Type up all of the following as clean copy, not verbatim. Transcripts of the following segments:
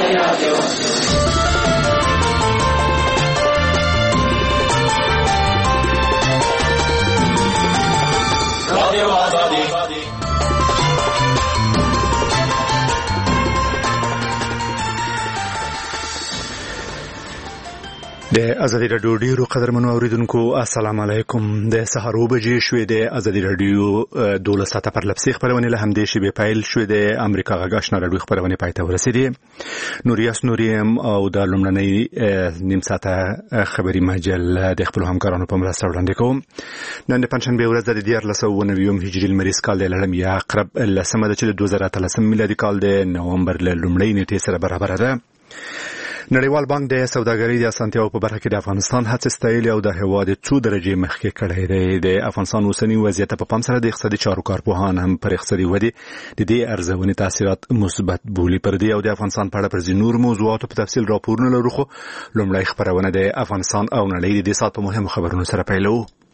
د ازادي راډیو ډیرو قدرمنو اوریدونکو السلام علیکم. د سحر بجې شوې د ازادي راډیو 12 ساعته پر لپسې خبرونه له همدې شی به پایل شوې د امریکا غاښنا راډیو خبرونه پاتې ورسېدې. نوریاس نوریم او د لومړنۍ نیم ساعته خبري مجله د خپل همکارانو په مرسته وړاندې کوم. نن د پنځشنبه ورځ د 1499 هجري المریز کال د لړم یا اقرب لسمه د 2013 میلادي کال د نومبر ل لومړۍ نیټې سره برابر ده. نړیوال بانک د سوداګرۍ د اسانتیاو په برخه کې د افغانستان هڅې ستایلې او د هیواد 2 درجه مخکې کړې ده. د افغانستان اوسنی وضعیت په پام سره د اقتصادي چارو کارپوهان هم پر اقتصادي ودې د دې ارزونې تاثیرات مثبت بولي. پر دې او د افغانستان په اړه پر ځینو نور موضوعاتو په تفصیل راپورونه لرو، خو لومړی خبرونه د افغانستان او نړۍ د دې ساعت په مهمو خبرونو سره پیلو.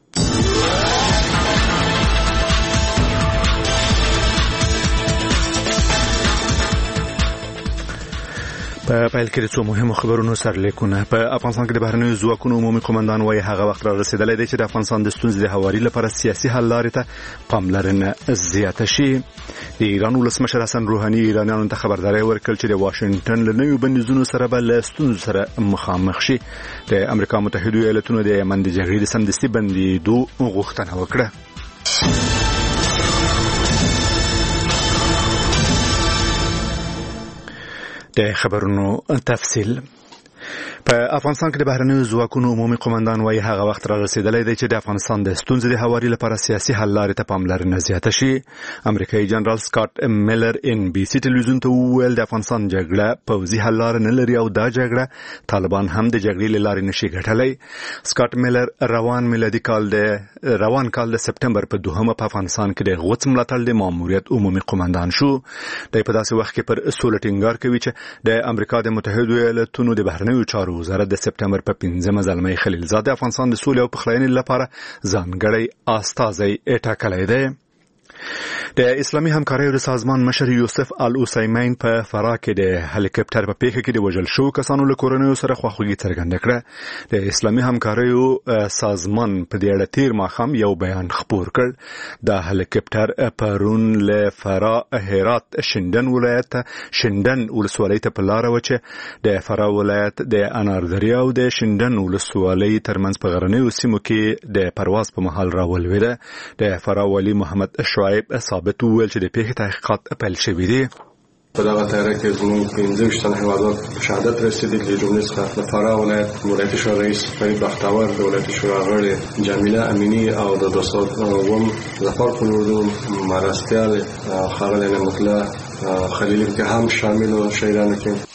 په پیل کې د څو مهمو خبرونو سرلیکونه. په افغانستان کې د بهرنیو ځواکونو عمومي قومندان وايي هغه وخت را رسیدلی دی چې د افغانستان د ستونزې د هواري لپاره سیاسي حل لارې ته پاملرنه زیاته شي. د ایران ولسمشر حسن روحاني ایرانیانو ته خبرداری ورکړ چې د واشنگټن له نویو بندیزونو سره به له ستونزو سره مخامخ شي. د امریکا متحده ایالاتونو د یمن د جګړې د سمدستي بندېدو غوښتنه وکړه. د خبرونو تفصیل. په افغانستان کې د بهرنیو ځواکونو عمومي قومندان وايي هغه وخت را رسیدلی دی چې د افغانستان د ستونزې د هواري لپاره سیاسي حل لارې ته پاملرنه زیاته شي. امریکایي جنرال سکاټ میلر ان بي سي ټلویزیون ته وویل د افغانستان جګړه پوځي حل لار نه لري او دا جګړه طالبان هم د جګړې له لارې نشي ګټلی. سکاټ میلر روان کال د سپټمبر په 2 په افغانستان کې د غوڅ ملاتړ د ماموریت عمومي قومندان شو. دی په داسې وخت کې پر سولې ټینګار کوي چې د امریکا د متحده ایالاتونو د بهرنیو چارو وزارت د سپټمبر په 15 زلمی خلیلزاد د افغانستان د سولې او پخلاینې لپاره ځانګړی استازی ټاکلی دی. د اسلامي همکاریو د سازمان مشر یوسف العثیمین په فراه کې د هلیکاپټر په پیښه کې د وژل شو کسانو له کورنیو سره خواخوږي څرګنده کړه. د اسلامي همکاریو سازمان په دې اړه تیر ماښام یو بیان خپور کړ. د هلیکاپټر پرون له فراه هرات شندن ولسوالۍ ته په لاره و چې د فراه ولایت د اناردریا او د شندن ولسوالۍ ترمنځ په غرنیو سیمو کې د پرواز په مهال راولوېده. د فراه والي محمد شعیب ثابت وویل چې د پیښې تحقیقات پیل شوي دي. په دغه تیاره کې زموږ 15 تنه هیوادوال شهادت رسیدلي د جملې څخه د فراه ولایت ولایتي شورا رئیس فرید بختاور، د ولایتي شورا غړي جمیله امینی او د 200 ظفر قنوردون مرستیال خاغلی نعمتالله خلیلی که هم شامل و شهیدانو کې.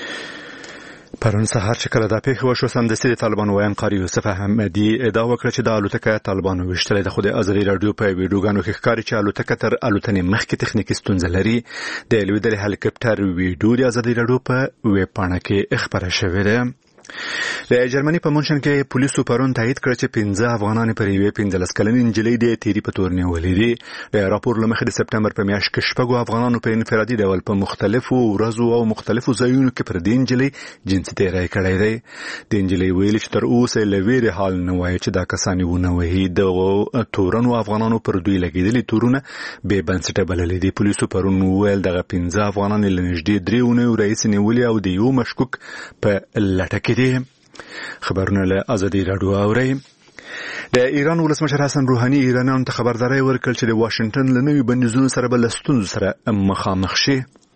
پرون سهار چې کله دا پیښه وشو سمدستي د طالبانو ویان قاری یوسف احمدی ادعا وکړه چې د الوتکه طالبانو وشتلې د خود ازادي رادیو په ویډیوګانو کې ښکاري چې الوتکه تر الوتنې مخکې تخنیکی ستونزه لري. د لویدلې هلیکاپټر ویډیو د ازادي رادیو په ویب پاڼه کې خبره شوې ده. د جرمني په مونشن کې پولیسو پرون تایید کړ چې 15 افغانان پر یوې 15 کلنې نجلۍ د تیری په تور نیولې دي. د راپور لمخې د سپټمبر په میاشت کې شپږ افغانانو په انفرادي ډول په مختلفو ورځو او مختلفو ځایونو کې پر دې نجلۍ جنسي تیری کړی دی. د نجلۍ ویل چې تر اوسه لویره حال نه وایي چې دا کسان ونه وهي. د تورنو افغانانو پر دوی لګیدلي تورونه به بنسټه بللې دي. پولیسو پرون ویل دغه 15 افغانان له نږدې 3 اونیو رئیس نیولې او د یو مشکوک په لټه کې دي. خبرونه له ازادي راډیو اوري. د ایران ولسمشر حسن روحاني ایرانیانو ته خبرداری ورکړ چې د واشنگټن له نویو بندیزونو سره به له ستونزو سره مخامخ شي.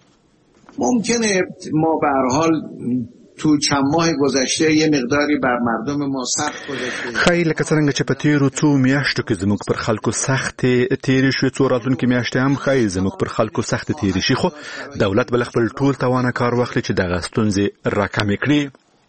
ممکنه ما به هر حال تو چند ماه گذشته یه مقداری بر مردم ما سخت گذشته. خیلی لکه څنګه چې په تیرو څو میاشتو کې زموږ پر خلکو سخت تیری شو، څو راتلونکي میاشتې هم خی زموږ پر خلکو سخت تیری شي، خو دولت بل خپل ټول توانه کار واخلي چې دغه ستونزې راکمې کړي.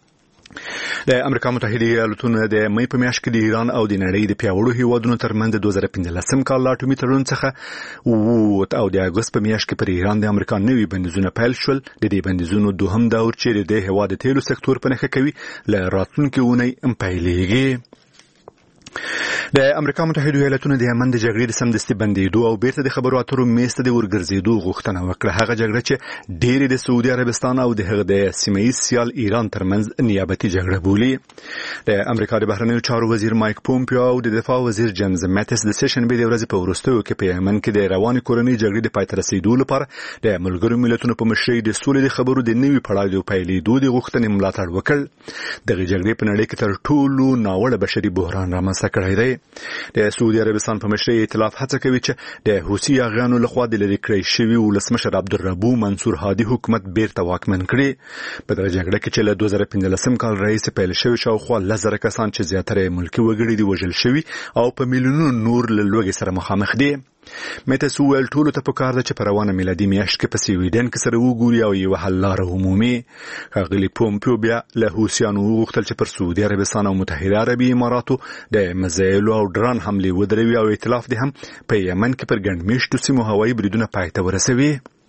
د امریکا متحده ایالاتونو د مې په میاشت کې د ایران او د نړۍ د پیاوړو هیوادونو ترمنځ 2015 کال اټومي تړون څخه او د اگست په میاشت کې پر ایران د امریکا نوي بندیزونه پیل شول. د دې بندیزونو دوهم دور چې د هیواد تیلو سکتور په نښه کوي له راتلونکي اونۍ پیلېږي. د امریکا متحده ایالاتونو د یمن د جګړې د سمدستي بندیدو او بیرته د خبرو اترو میز ته د ورګرځېدو غوښتنه وکړه. هغه جګړه چې ډېرې د سعودي عربستان او د هغه د سیمه ییز سیال ایران ترمنځ نیابتي جګړه بولي. د امریکا د بهرنیو چارو وزیر مایک پومپیو او د دفاع وزیر جیمز میټس د سشنبې د ورځې په وروستیو کې په یمن کې د روانې کورنۍ جګړې د پای ته رسیدو لپاره د ملګرو ملتونو په مشرۍ د سولې د خبرو د نوي پړاو د پیلېدو د غوښتنې ملاتړ وکړ. دغه جګړې په نړۍ کې تر ټولو ناوړه بشري بحران رامنځته کړی دی. د سعودي عربستان په مشرۍ ائتلاف هڅه کوي چې د حوثي اغیانو لخوا د لرې کړی شوي ولسمشر عبدالربو منصور هادي حکومت بیرته واکمن کړي. په دغه جګړه کې چې له 2015 کال راهیسې پیل شوې شاوخوا 10,000 کسان چې زیاتره ملکي وګړي دي وژل شوي او په میلیونونو نور له لوږې سره مخامخ دي. میټس وویل ټولو ته پکار ده چې په روانه میلادي میاشت کې په سویډن کې سره وګوري او یوه حل لاره عمومي. ښاغلي پومپیو بیا له حوثیانو وغوښتل چې پر سعودي عربستان او متحده عربي اماراتو د میزایلو او ډرون حملې ودروي او ائتلاف دې هم په یمن کې پر ګڼ مېشتو سیمو هوایي بریدونه پای ته ورسوي.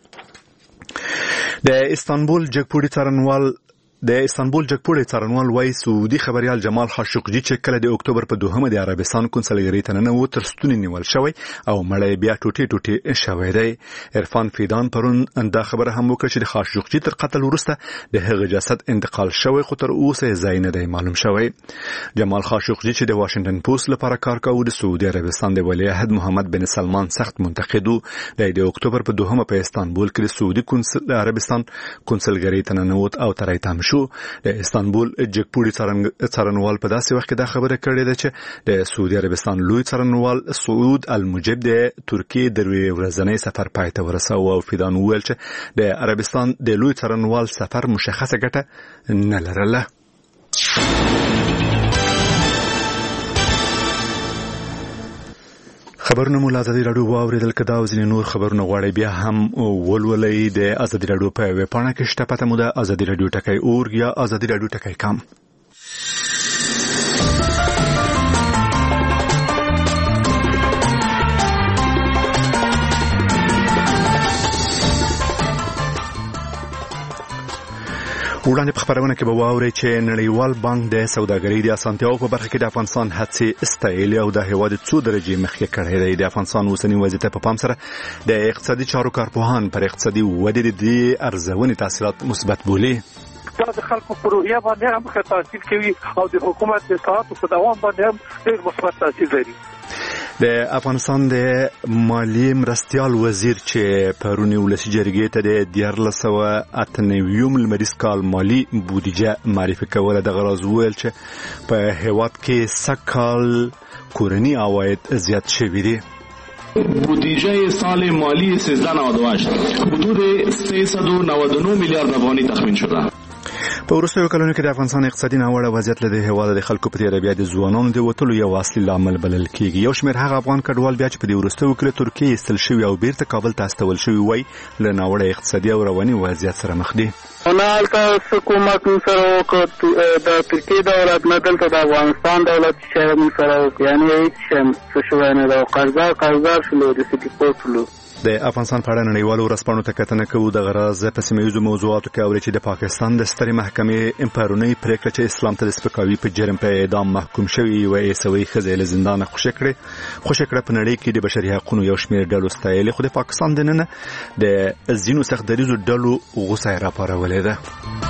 د استانبول جګپوړی څارنوال وایي سعودي خبريال جمال خاشقجي چې کله د اکتوبر په 2 د عربستان کنسلګری ته ننوت تر ستوني نیول شوی او مړی بیا ټوټي شوی دی. عرفان فیدان پرون دا خبره هم وکړه چې د خاشقجي تر قتل وروسته د هغه جسد انتقال شوی خو تر اوسه ځای نه دی معلوم شوی. جمال خاشقجي چې د واشنگټن پوسټ لپاره کار کاوه د سعودي عربستان د ولیعهد محمد بن سلمان سخت منتقد و. د اکتوبر په 2 په استانبول کې د سعودي عربستان کنسلګری ته ننوت او ترای تام شو. د استانبول جګپوړي څارنوال په داسې وخت کې دا خبره کړې ده چې د سعودي عربستان لوی څارنوال سعود المجيب د ترکیې د ورځنی سفر پای ته ورساوه او فیدان وویل چې د عربستان د لوی څارنوال سفر مشخصه ګټه نه لرله. خبرونه مو ازادي رادیو واوریدل کدا او ځینې نور خبرونه غواړي بیا هم ولولئ د ازادي رادیو په ویب پاڼه کې شته پته مو د ازادي رادیو ټکی اورګ یا ازادي رادیو ټکی کام. وړاندې په خبرونه کې به واورئ چې نړیوال بانک د سوداګرۍ د اسانتیاو په برخه کې د افغانستان هڅې ستایلې او د هیواد څو درجې مخکې کړی دی. د افغانستان اوسنی وضعیت په پام سره د اقتصادي چارو کارپوهان پر اقتصادي ودې د ارزونې تاثیرات مثبت بولي. دا د خلکو په روحیه باندې هم ښه تاثیر کوي او د حکومت د اصلاحاتو په دوام باندې هم ډېر مثبت تاثیر لري. د افغانستان د مالی مرستیال وزیر چې پرونی ولسی جرګې ته د 2098 لمریز کال مالی بودیجه معرفي کوله د غرض ویل چې په هیواد کې سکهال کورنی عواید زیات شوي دي. بودجه سال مالی 1398 حدود 399 میلیارد افغانی تخمین شده. په وروستیو کلونو کې د افغانستان اقتصادي ناوړه وضعیت له هیواد د خلکو په تیر بیا د ځوانانو د وټلو یو اصلي لامل بلل کیږي. یو شمېر هغه افغان کډوال بیا چې په دې وروستیو کې ترکیه استل شوی او بیرته کابل ته استول شوی وای له ناوړه اقتصادي او رواني وضعیت سره مخ دي. هنالته حکومت سره د ترکیه دولت نه دلته د افغانستان دولت چې سره یعنی هیڅ څه شوی نه دا قرضدار شلو د سټي پورټلو. د افغانستان په اړه نړیوالو ورځپاڼو ته کتنه کوو. د غرض په سیمه‌ییزو موضوعاتو کې اوري چې د پاکستان د سترې محکمې پرونی پریکړه چې اسلام ته د سپکاوي په جرم په اعدام محکوم شوی و ایسوي خزې له زندان خوشی کړه په نړۍ کې د بشري حقوقو یو شمېر ډلو ستایلې خو د پاکستان د نن د زینو سخت دریزو ډلو غوسه راپارولې ده.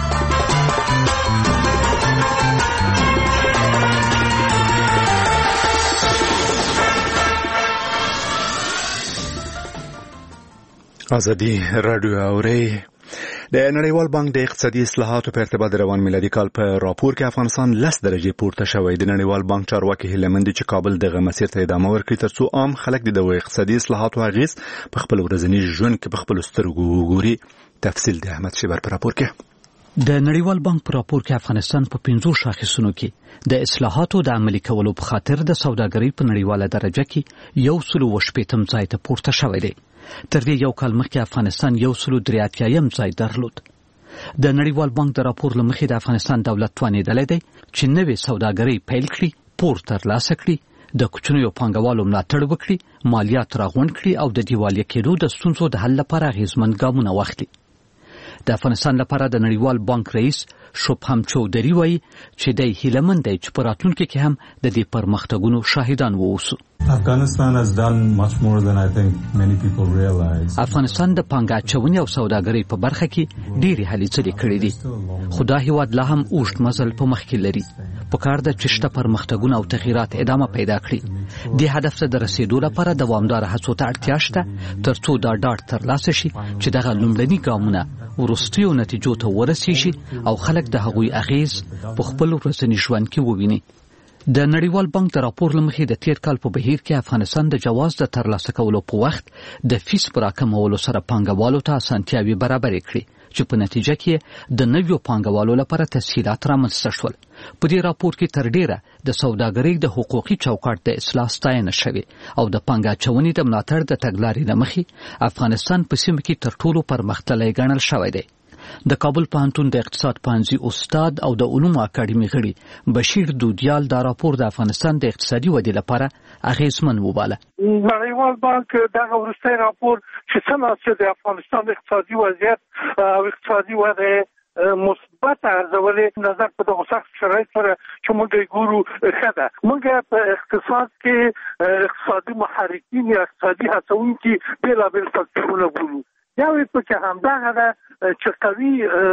ازادي رادیو اوري. د نړیوال بانک د اقتصادي اصلاحاتو په ارتباط د روان میلادي کال په راپور کې افغانستان 10 درجې پورته شوی. د نړیوال بانک چارواکي هیلمند چې کابل دغه مسیر ته ادامه ورکړي ترڅو عام خلک د اقتصادي اصلاحاتو اغیز په خپل ورځني ژوند کې په خپل سترګو وګوري. تفصیل د احمد شیبر په راپور کې. د نړیوال بانک په راپور کې افغانستان په 15 شاخصونو کې د اصلاحاتو د عملي کولو په خاطر د سوداګرۍ په نړیواله درجه کې 118 ځای ته پورته شوی دی. تر دې یو کال مخکې افغانستان 183 ځای درلود. د نړیوال بانک د راپور لمخې د افغانستان دولت توانیدلی دی چې نوې سوداګرۍ پیل کړي، پور ترلاسه کړي، د کوچنیو پانګوالو ملاتړ وکړي، مالیات راغونډ کړي او د دیوالیه کېدو د ستونزو د حل لپاره اغېزمن ګامونه واخلي. د افغانستان لپاره د نړیوال بانک رئیس شبهم چودري وایي چې د هیلمن دی چې په راتلونکي کې هم د دې پرمختګونو شاهدان ووسو. Afghanistan has done much more than I think many people realize. افغانستان د پانګه اچونې او سوداګرۍ په برخه کې ډېری هلې ځلې کړې دي. خو دا هیواد لا هم اوږد مزل په مخ کې لري. پکار ده چې شته پرمختګونه او تغییرات ادامه پیدا کړي. د هدف ته د رسیدو لپاره دوامداره هڅو ته اړتیا شته ترڅو دا ډاډ ترلاسه شي چې دغه لومړني ګامونه وروستیو نتیجو ته ورسیږي او خلک د هغوی اغیز په خپل ورځني ژوند کې وویني. د نړیوال بانک د راپور لمخې د تیر کال په بهیر کې افغانستان د جواز د ترلاسه کولو په وخت د فیس پر راکمولو سره پانګوالو ته اسانتیاوې برابرې کړې چې په نتیجه کې د نویو پانګوالو لپاره تسهیلات رامنځته شول. په دې راپور کې تر ډیره د سوداګرۍ د حقوقي چوکاټ د اصلاح ستاینه شوې او د پانګه اچونې د ملاتړ د تګلارې له مخې افغانستان په سیمه کې تر ټولو پرمختللی ګڼل شوی دی. د کابل پوهنتون د اقتصاد پوهنځي استاد او د علومو اکاډمي غړي بشیر دودیال دا راپور د افغانستان د اقتصادي ودې لپاره اغیزمن وباله. نړیوال بانک دغه وروستی راپور چې څنګه د افغانستان اقتصادي وضعیت او اقتصادي وده مثبت ارزولې نظر په دغه سخت شرایط سره چې موږ ګورو ښه ده. موږ په اقتصاد کې اقتصادي محرکین یا اقتصادي هڅونکي بېلابېل فکټورونه ګورو. یو پکې همدغه ده چې قوي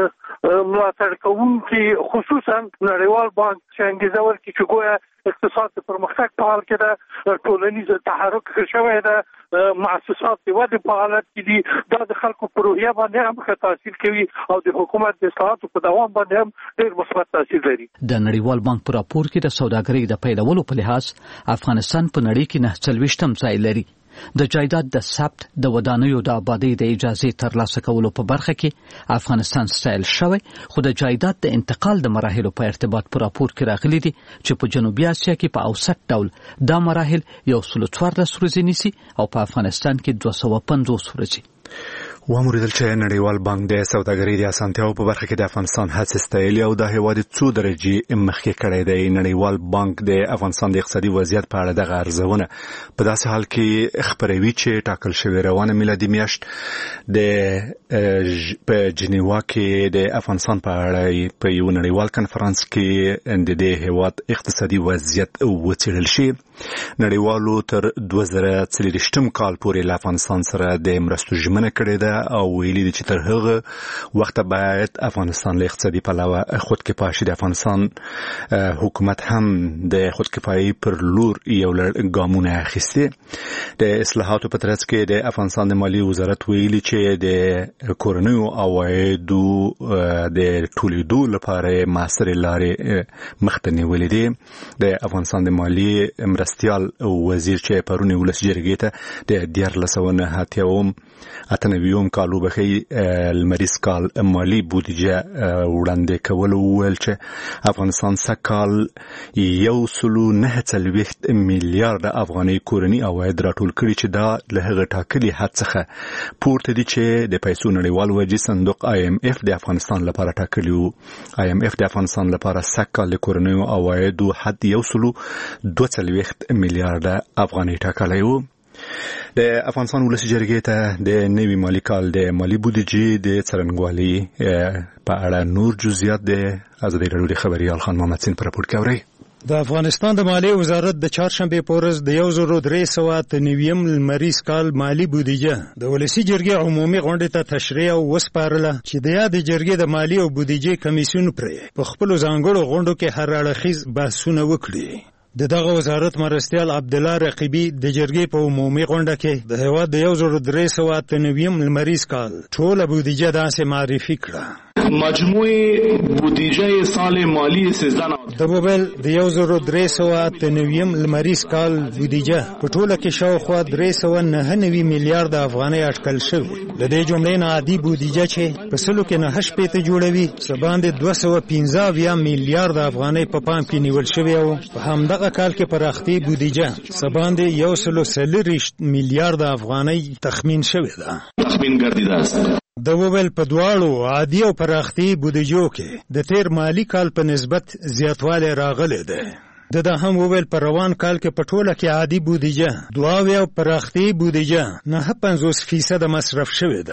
ملاتړ کوونکي خصوصا نړیوال بانک چې انګیزه ورکړي چې ګویا اقتصاد د پرمختګ په حال کې ده، ټولنیز تحرک ښه شوی ده، مؤسسات د ودې په حالت کې دي. دا د خلکو په روحیه باندې هم ښه تاثیر کوي او د حکومت د اصلاحاتو په دوام باندې هم ډېر مثبت تاثیر لري. د نړیوال بانک په راپور کې د سوداګرۍ د پیلولو په لحاظ افغانستان په نړۍ کې 49م ځای لري. د جایداد د ثبت د ودانیو د آبادی د اجازه ترلاسه کولو په برخه کې افغانستان ستایل شوی، خو د جایداد د انتقال د مراحلو په ارتباط پر راپور کې راغلي دي چې په جنوبي اسیا کې په اوسط ډول دا مراحل 114 ورځې نیسي او په افغانستان کې 250 ورځې. واموریدل چې نړیوال بانک د سوداګرۍ د اسانتیاو په برخه کې د افغانستان هڅې ستایلې او د هیواد څو درجې مخکې کړی دی. نړیوال بانک د افغانستان د اقتصادي وضعیت په اړه دغه ارزونه په داسې حال کې خبروي چې ټاکل شوی روانه میلادي میاشت په جنیوا کې د افغانستان په اړه په یو نړیوال کنفرانس کې د دې هیواد اقتصادي وضعیت وڅېړل شي. نړیوالو تر 2023 کال پورې له افغانستان سره د مرستو ژمنه کړې ده او ویلي دي چې تر هغه وخت باید افغانستان له اقتصادي پلوه خودکفا شي. د افغانستان حکومت هم د خودکفایي پر لور یو لړ ګامونه اخیستي. د اصلاحاتو په ترڅ کې د افغانستان د مالیې وزارت ویلي چې د کورنیو عوایدو د ټولیدو لپاره مؤثرې لارې مخته نیولې دي. د افغانستان د مالیې مرستیال وزیر چې پرون ولس جرګې ته د 1998 کالو بخي المریض کال مالی بودجه وړاندې کول ویل چې افغانستان سکال 1.9 میلیارډ افغاني کورنی عواید راټول کړي چې دا له هغه ټاکلي حد څخه پورته دي چې د پیسو نړیوال وجې صندوق IMF د افغانستان لپاره ټاکلی وو. IMF د افغانستان لپاره سکال کورنی عواید حد 1.2 میلیارډ افغاني ټاکلی وو. د افغانستان ولسی جرګې ته د نوي مالی کال د مالی بودجې د څرنګوالي په اړه نور جزئیات د ازادي راډیو د خبريال خان محمد سین پر راپور کوي. د افغانستان د مالی وزارت د چهارشنبه په ورځ د 1390 لمریز کال مالی بودجه د ولسی جرګې عمومي غونډې ته تشریح او وسپارله چې د یاد جرګې د مالی او بودجې کمیسیون پرې په خپل ځانګړو غونډو کې هر اړخیز بحثونه وکړي. دغه وزارت مرستیال عبدالله رقیبی د جرګې په عمومي غونډه کې د هیواد د 1390 لمریز کال ټوله بودجه داسې معرفي کړه. مجموعه بودجه سال مالی 13 د موبایل د 1390 لمریز کال بودجه په ټوله کې شاوخوا 399 میلیارډ افغانۍ اټکل شوې. د دې جملې نه عادي بودجه چې په سلو کې 9 جوړوي سباندې 215 میلیارډ افغانۍ په پام کې نیول شوې او په همدغه کال کې پراختي بودجه سباندې 140 میلیارډ افغانۍ تخمین شوې ده. تخمین ګرځیده است. د وویل په دواړو عادي او پراختي بودجو کې د تیر مالی کال په نسبت زیاتوالی راغلی دی. د هم وویل په روان کال کې په ټوله کې عادي بودجه 2 او پراختي بودجه 50% مصرف شوې ده.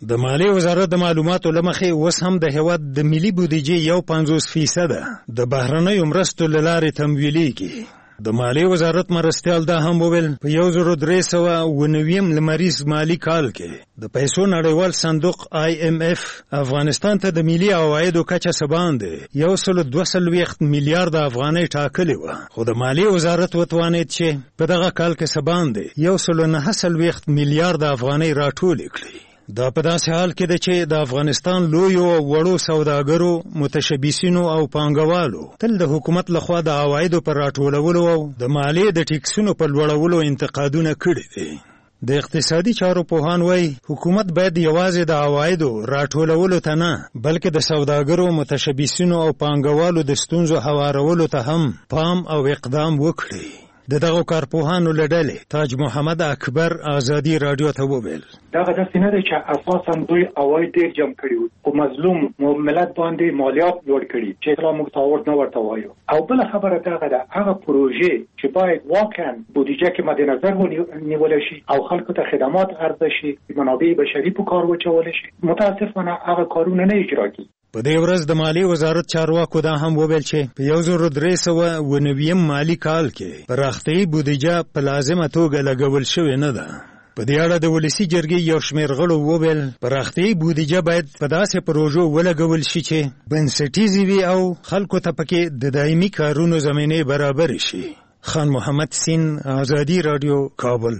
د مالیې وزارت د معلوماتو له مخې اوس هم د هیواد د ملي بودیجې 50% د بهرنیو مرستو له لارې تمویلېږي. د مالیې وزارت مرستیال دا هم وویل په 1309 لمریز مالی کال کې د پیسو نړیوال صندوق IMF افغانستان ته د ملي عوایدو کچه څه باندې 122 میلیارډ افغانۍ ټاکلې وه، خو د مالیې وزارت وتوانید چې په دغه کال کې څه باندې 109 میلیارډ افغانۍ راټولې کړي. دا په داسې حال کې ده چې د افغانستان لویو او وړو سوداګرو، متشبثینو او پانګوالو تل د حکومت لخوا د عوایدو پر راټولولو او د مالیې د ټیکسونو په لوړولو انتقادونه کړي دي. د اقتصادي چارو پوهان وایي حکومت باید یوازې د عوایدو راټولولو ته نه، بلکې د سوداګرو، متشبثینو او پانګوالو د ستونزو هوارولو ته هم پام او اقدام وکړي. د دغه کارپوهانو له ډلې تاج محمد اکبر ازادي رادیو ته وویل دغه داسې نه دی چې اساساً دوی عواید ډېر جمع کړي وو، خو مظلوم ملت باندې مالیات لوړ کړي چې اسلام موږ تعاون نه ورته وایو. او بل خبره دغه ده، هغه پروژې چې باید واقعاً بودیجه کې مد نظر ونیول شي او خلکو ته خدمات عرضه شي، منابع بشري په کار واچول شي، متاسفانه هغه کارونه نه اجرا کیږي. په دې ورځ د مالیې وزارت چارواکو دا هم وویل چې په 1309 مالی کال کې پراختیایي بودیجه په لازمه توګه لګول شوې نه ده. په دې اړه د ولسي جرګې یو شمېر غړو وویل پراختیایي بودیجه باید په داسې پروژو ولګول شي چې بنسټیزې وي او خلکو ته پکې د دایمي کارونو زمینې برابرې شي. خان محمد سین، ازادي رادیو، کابل.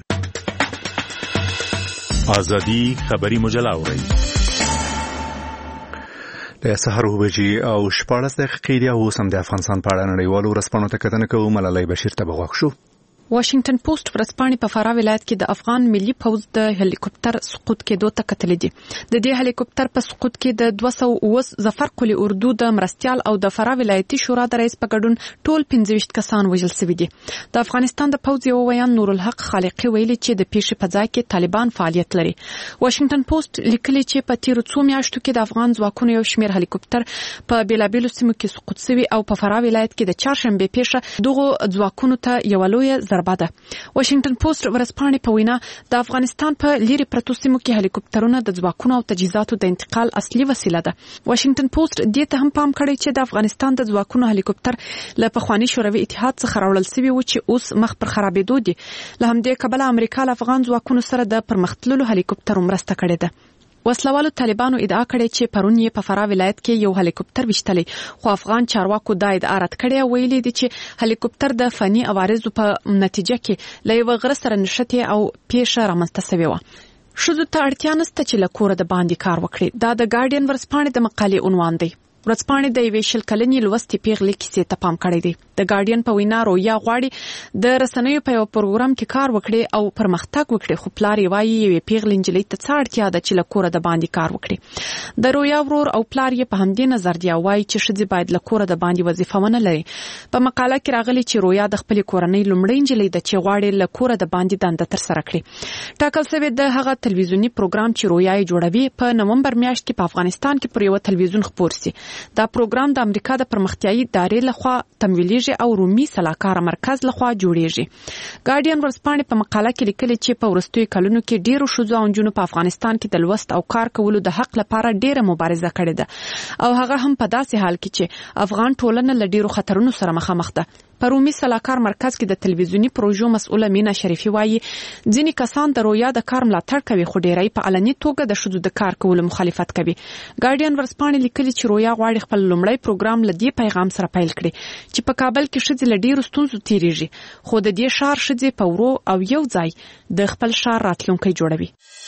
ازادي خبري مجله اورئ. د سحر وبجې او 14 دقیقې دی. اوس هم د افغانستان په اړه نړیوالو ورځپاڼو ته کتنه کوو. ملالۍ بشیر ته به غوږ شو. واشنگټن پوسټ ورځپاڼې په فراه ولایت کې د افغان ملي پوځ د هلیکوپټر سقوط کېدو ته کتلې دي. د دې هلیکوپټر په سقوط کې د 209 ظفر قلی اردو د مرستيال او د فراه ولایتي شورا د رئیس په ګډون ټول 25 کسان وژل شوي دي. د افغانستان د پوځ یو ویان نور الحق خالقي ویلي چې د پیښې په ځای کې طالبان فعالیت لري. واشنگټن پوسټ لیکلي چې په تیرو څو میاشتو کې د افغان ځواکونو یو شمېر هلیکوپټر په بیلابیلو سیمو کې سقوط شوي او په فراه ولایت کې د چهارشنبه پیښه دغه ځواکونو ته یو لوی ضربه ده. واشنگټن پوسټ ورځپاڼې په وینا د افغانستان په لیري پرتو سیمو کې هلیکوپټرونه د ځواکونو او تجهیزاتو د انتقال اصلي وسیله ده. واشنگټن پوسټ دې ته هم پام کړی چې د افغانستان د ځواکونو هلیکوپټر له پخوانی شوروي اتحاد څخه راوړل شوی و چې اوس مخ پر خرابېدو دي. له همدې کبله امریکا له افغان ځواکونو سره د پرمختللو هلیکوپټر مرسته کړې ده. وسلوالو طالبانو ادعا کړې چې پرون یې په فراه ولایت کې یو هلیکوپټر وشتلی، خو افغان چارواکو دا ادعا رد کړې او ویلي دي چې هلیکوپټر د فني عوارضو په نتیجه کې له یو غره سره نښتې او پیښه رامنځته شوې وه. ښځو ته اړتیا نشته چې له کوره د باندې کار وکړي. دا د ګارډین ورځپاڼې د مقالې عنوان دی. ورځپاڼې د یوې شل کلنې لوستې پیغلې کیسې ته پام کړی دی. د ګارډین په وینا رویا غواړي د رسنیو په یو پروګرام کې کار وکړي او پرمختګ وکړي، خو پلار یې وایي یوې پیغلې نجلۍ ته څه اړتیا ده چې له کوره د باندې کار وکړي. د رویا ورور او پلار یې په همدې نظر دی او وایي چې ښځې باید له کوره د باندې وظیفه ونه لري. په مقاله کې راغلي چې رویا د خپلې کورنۍ لومړۍ نجلۍ ده چې غواړي له کوره د باندې دنده ترسره کړي. ټاکل شوی د هغه تلویزیونی پروګرام چې رویا یې جوړوي په نومبر میاشت کې په افغانستان کې پر یو تلویزیون خپور شي. دا پروګرام د امریکا د پرمختیایي ادارې لخوا تمویلېږي او رومي سلاکار مرکز لخوا جوړیږي. ګارډین ورځپاڼې په مقاله کې لیکلي چې په وروستیو کلونو کې ډیرو ښځو او نجونو په افغانستان کې د لوست او کار کولو د حق لپاره ډیره مبارزه کړې ده او هغه هم په داسې حال کې چې افغان ټولنه له ډیرو خطرونو سره مخامخ ده. په رومي سلاکار مرکز کې د تلویزیونی پروژو مسؤله مینا شریفي وایي ځینې کسان د رویا د کار ملاتړ کوي خو ډیری په علني توګه د ښځو د کار کولو مخالفت کوي. ګارډین ورځپاڼې لیکلي چې رویا غواړي خپل لومړی پروګرام له دې پیغام سره پیل کړي چې په کابل کې ښځې له ډیرو ستونزو تیریږي، خو د دې ښار ښځې په ورو او یو ځای د خپل ښار راتلونکی جوړوي.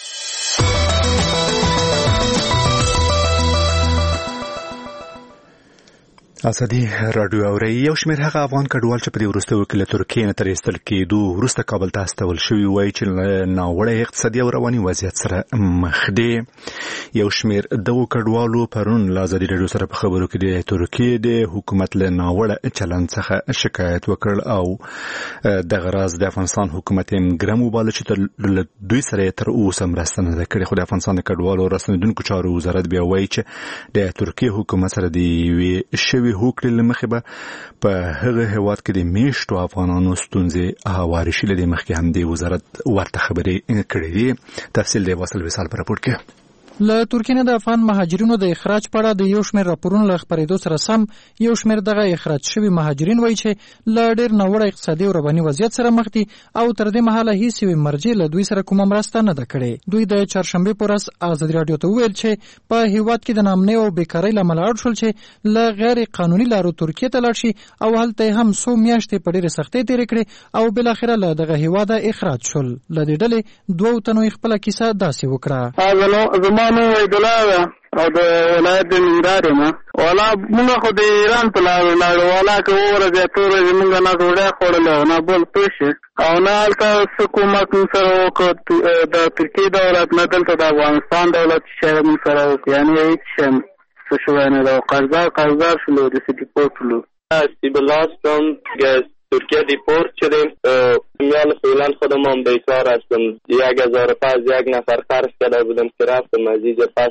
ازادي رادیو اوري. یو شمېر هغه افغان کډوال چې په دې وروستیو کې له ترکیې نه تر ایستل کېدو وروسته کابل ته استول شوي وایي چې ناوړه اقتصادي او رواني وضعیت سره مخ دي. یو شمېر دغو کډوالو پرون له ازادي رادیو سره په خبرو کې د ترکیې د حکومت له ناوړه چلند څخه شکایت وکړ او دغه راز د افغانستان حکومت یې ګرم وباله چې له دوی سره تر اوسه مرسته نه ده کړې. خو د افغانستان د کډوالو راستنېدونکو چارو وزارت بیا وایي چې د ترکیې حکومت سره د یوې شوي هوکړې له مخې به په هغه هېواد کې د میشتو افغانانو ستونزې هوارې شي. له دې مخکې هم د وزارت ورته خبرې کړې دي. تفصیل د واصل وصال په راپور کې. له ترکیې نه د افغان مهاجرینو د اخراج په اړه د یو شمېر راپورونو له خپرېدو سره سم یو شمېر دغه اخراج شوي مهاجرین وایي چې له ډېر ناوړه اقتصادي او رواني وضعیت سره مخ دي او تر دې مهاله هیڅ یوې مرجع له دوی سره کومه مرسته نه ده کړې. دوی د چهارشنبې په ورځ ازادي راډیو ته وویل چې په هیواد کې د ناامنۍ او بیکارۍ له امله اړ شول چې له غیر قانوني لارو ترکیې ته لاړ شي او هلته هم څو میاشتې په ډېرې سختۍ تېرې کړې او بالاخره له دغه هیواده اخراج شول. له دې ډلې 2 تنو خپله کیسه داسې وکړه. زما نوم عبدالله ده او د ولایت د ننګرهار یم. والا موږ خو د ایران په لاره لاړو. والا که 2 ورځې 8 ورځې موږ نه ډوډۍ خوړلې او نه بل پوه شي او نه هلته څه کومک موږ سره وکړ. د ترکیې دولت نه دلته د افغانستان دولت شی موږ سره وکړ. یعنې هېڅ شی څه شوی نه ده. قرضدار شولو رسید دیپورت شولو. سیب الله هستم از ترکیه دیپورت شدیم. میان فعلا خودم هم بیکار هستم. 1000 از یک نفر خرج کرده بودم که رفتم از اینجا پس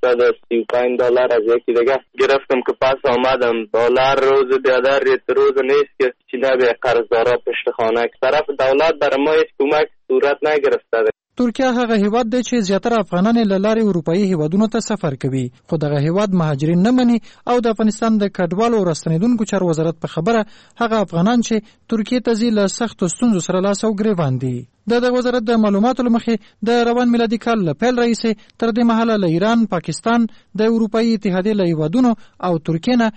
$435 از یکی دیگه گرفتم که پس آمدم. دلار روز دیگر روز نیست که چیزی به قرضدارا پشت خانه که طرف دولت برای ما هیچ کمک صورت نگرفته. ترکیه هغه هیواد دی چې زیاتره افغانان له لارې اروپایي هیوادونو ته سفر کوي خو دغه هیواد مهاجرین نه مني او د افغانستان د کډوالو راستنیدونکو چارو وزارت په خبره هغه افغانان چې ترکیې ته ځي له سختو ستونزو سره لاس او ګریوان دي. د وزارت د معلوماتو له مخې د روان میلادي کال له پیل راهیسې تر دې مهاله له ایران، پاکستان، د اروپایي اتحادیې له هیوادونو او ترکیې نه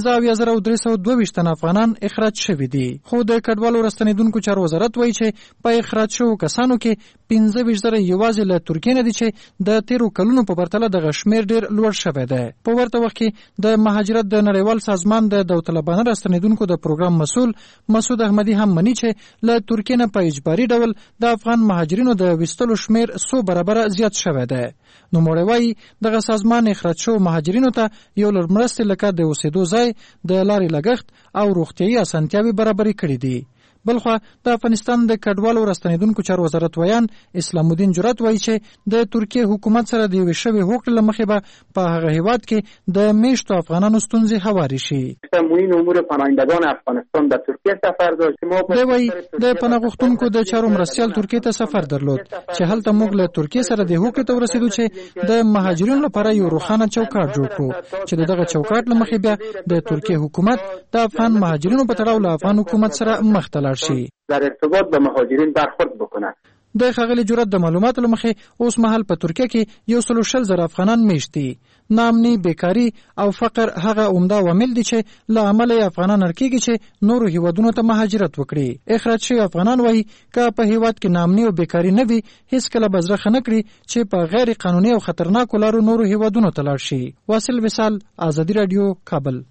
15,322 تن افغانان اخراج شوي دي. خو د کډوالو راستنیدونکو چارو وزارت وایي چې په اخراج شوو کسانو کې 15,000 یوازې له ترکیې نه دي چې د 13 کلونو په پرتله دغه شمېر ډېر لوړ شوی دی. په ورته وخت کې د مهاجرت د نړیوال سازمان د داوطلبانه راستنیدونکو د پروګرام مسؤل مسعود احمدي هم مني چې له ترکیې نه په اجباري ډول د افغان مهاجرینو د وستلو شمیر 100 برابره زیات شوی دی. نو موږ وایي دغه سازمان اخراج شو مهاجرینو ته یو لړ مرستې لکه د اوسېدو ځای، د لارې لګښت او روغتیايي اسانتیاوې برابرې کړې دي. بلخوا د افغانستان د کډوالو راستنیدونکو چارو وزارت ویان اسلام الدین جرات وایي چې د ترکیې حکومت سره د یوې شوې هوکړې له مخې به په هغه هیواد کې د میشتو افغانانو ستونزې هوارې شي. تموین امور پناهندگان افغانستان د ترکیې سفر داشت. دی وایي د پناه غوښتونکو د چارو مرستیال ترکیې ته سفر درلود چې هلته موږ له ترکیې سره د هوکړې ته ورسېدو چې د مهاجرینو لپاره یو روښانه چوکاټ جوړ کړو چې دغه چوکاټ له مخې بیا د ترکیې حکومت د افغان مهاجرینو په تړاو له افغان حکومت سره مخ ته لاړ شي. در ارتباط به مهاجرین برخورد بکنه. د ښاغلي جرات د معلوماتو له مخې اوس مهال په ترکیه کې 160,000 افغانان میشت دي. ناامني، بیکاري او فقر هغه عمده عوامل دي چې له امله یې افغانان اړ کېږي چې نورو هیوادونو ته مهاجرت وکړي. اخراج شوي افغانان وایي که په هیواد کې ناامني او بیکاري نه وي هیڅکله به زړه ښه نه کړي چې په غیر قانوني او خطرناکو لارو نورو هیوادونو ته لاړ شي. واصل وصال، آزادی رادیو، کابل.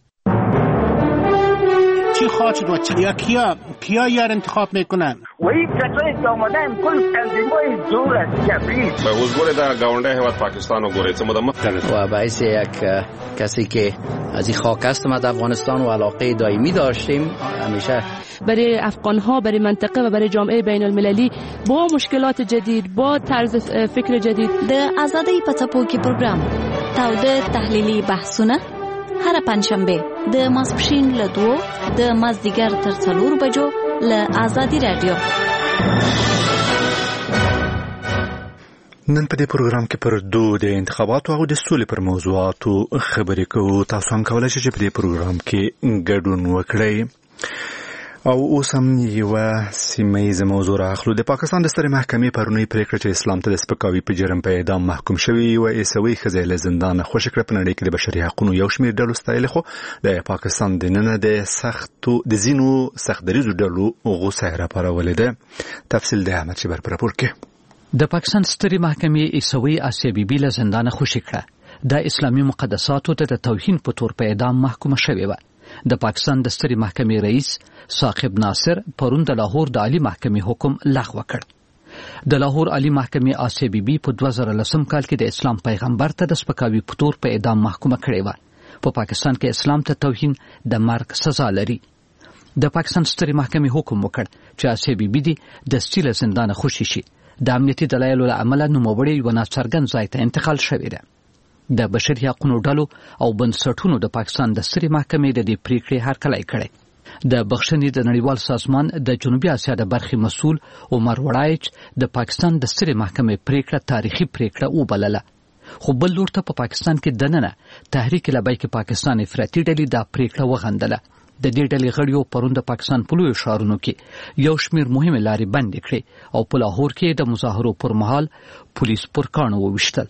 چی خواهد و کیا یار انتخاب میکنن؟ و این کسایی که آمدن کل تنظیم‌های دور از جبریت به حضور در گاونده هیواد پاکستان و گوریت و باعث یک کسی که از این خاک هستم از افغانستان و علاقه دائمی داشتیم همیشه برای افغان‌ها، برای منطقه و برای جامعه بین المللی با مشکلات جدید، با طرز فکر جدید. د آزادۍ په څپو کې پروګرام تاوده تحلیلي بحثونه هر پنځشنبه د ماسپښین له 2 د مازدیګر تر 4 بجو له آزادی رادیو. نن په دې پروګرام کې پر د انتخاباتو او د سولې پر موضوعاتو خبرې کوو. تاسو هم کولای شئ چې په دې پروګرام کې ګډون وکړئ. او اوس هم یوه سیمهیزه موضوع راخلو. د پاکستان د سترې محکمې پرونی پریکړه چې اسلام ته د سپکاوي په جرم په اعدام محکوم شوی یوه عیسوي ښځه له زندانه خوشي کړه. په نړۍ کې د بشري حقونو یو شمېر ډلو ستایلې، خو د پاکستان دننه د ځینو سخت دریځو ډلو غوسه راپارولې ده. تفصیل د احمد شبر په راپور کې. د پاکستان سترې محکمې عیسوي آسیه بیبي له زندانه خوشي کړه. د اسلامي مقدساتو ته د توهین په تور په اعدام محکومه شوې وه. د پاکستان د سترې محکمې رئیس ثاقب ناصر پرون د لاهور د عالی محکمې حکم لغوه کړ. د لاهور عالی محکمې آسیه بیبي په 2010 کال کې د اسلام پیغمبر ته د سپکاوي په تور په اعدام محکومه کړې وه. په پاکستان کې اسلام ته توهین د مرګ سزا لري. د پاکستان سترې محکمې حکم وکړ چې آسیه بیبي دې د سټیل زندانه خوشي شي. د امنیتي دلایلو له امله نوموړې یو ناڅرګند ځای ته انتقال شوې ده. د بشري حقوقو ډلو او بنسټونو د پاکستان د سترې محکمې د دې پریکړې هرکلی کړی. د بخښنې د نړیوال سازمان د جنوبي اسیا د برخې مسؤل عمر وړایچ د پاکستان د سترې محکمې پریکړه تاریخي پریکړه وبلله. خو بل لور ته په پاکستان کې دننه تحریک لبیک پاکستان افراطي ډلې دا پریکړه وغندله. د دې ډلې غړیو پرون د پاکستان په لویو ښارونو کې یو شمېر مهمې لارې بندې کړې او په لاهور کې د مظاهرو پر مهال پولیس پر کاڼو وویشتل.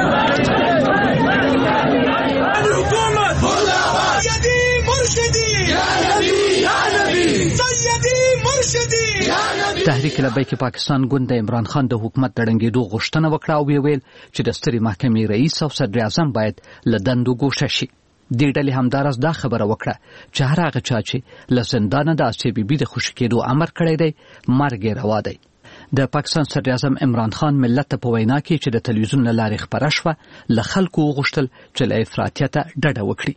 تحریک لبیک پاکستان ګوند د عمران خان د حکومت د ړنګېدو غوښتنه وکړه او ویل چې د سترې محکمې رئیس او صدر اعظم باید له دندو ګوښه شي. دې ډلې همداراز دا خبره وکړه چې هر هغه چا چې له زندانه د آسیې بیبي د خوشي کېدو امر کړی دی مرګ یې روا دی. د پاکستان صدر اعظم عمران خان ملت ته په وینا کې چې د تلویزیون له لارې خپره شوه له خلکو وغوښتل چې له افراطیته ډډه وکړي.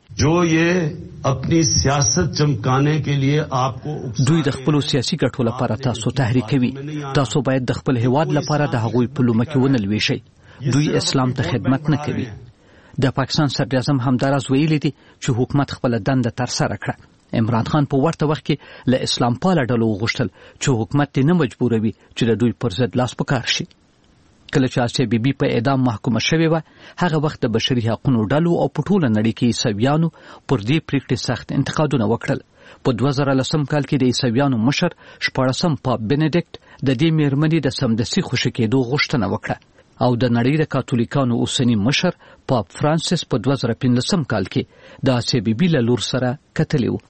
دوی د خپلو سیاسي ګټو لپاره تاسو تحریکوي. تاسو باید د خپل هیواد لپاره د هغوی په لومه کې ونه لویشئ. دوی اسلام ته خدمت نه کوي. د پاکستان صدر اعظم همداراز ویلي دي چې حکومت خپل دنده ترسره کړه. عمران خان په ورته وخت کې له اسلام پاله ډلو وغوښتل چې حکومت یې نه مجبوروي چې د دوی پر ضد لاس په کار شي. کله چې آسیې بیبي په اعدام محکومه شوې وه هغه وخت د بشري حقوقو ډلو او په ټوله نړۍ کې عیسویانو پر دې پریکړې سخت انتقادونه وکړل. په 2010 کال کې د عیسویانو مشر 14 پاپ بنډیکټ د دې میرمنې د سمدستي خوشي کېدو غوښتنه وکړه او د نړۍ د کاتولیکانو اوسنی مشر پاپ فرانسیس په 2015 کال کې د آسیې بیبي له لور سره کتلی و.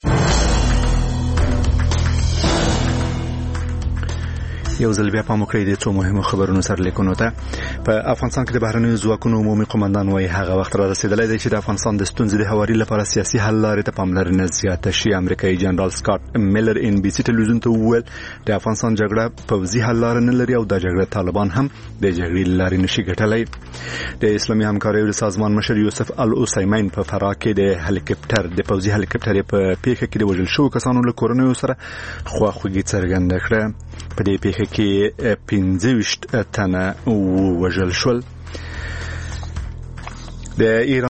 یو ځل بیا پام وکړئ د څو مهمو خبرونو سره لیکونو ته. په افغانستان کې د بهرنیو ځواکونو عمومي قومندان وايي هغه وخت را رسیدلی دی چې د افغانستان د ستونزې د هواري لپاره سیاسي حل لارې ته پاملرنه زیاته شي. امریکایي جنرال سکاټ میلر ان بي سي ټلویزیون ته وویل د افغانستان جګړه پوځي حل لاره نه لري او د جګړه طالبان هم د جګړې لارې نشي ګټلی. د اسلامي همکاریو سازمان مشر یوسف العثیمین په فراه کې د پوځي هلیکاپټر په پیښه کې د وژل شوو کسانو له کورنیو سره خواخوږي څرګنده کړه. په دې پیښه کې 15 تنه وژل شول. د ایران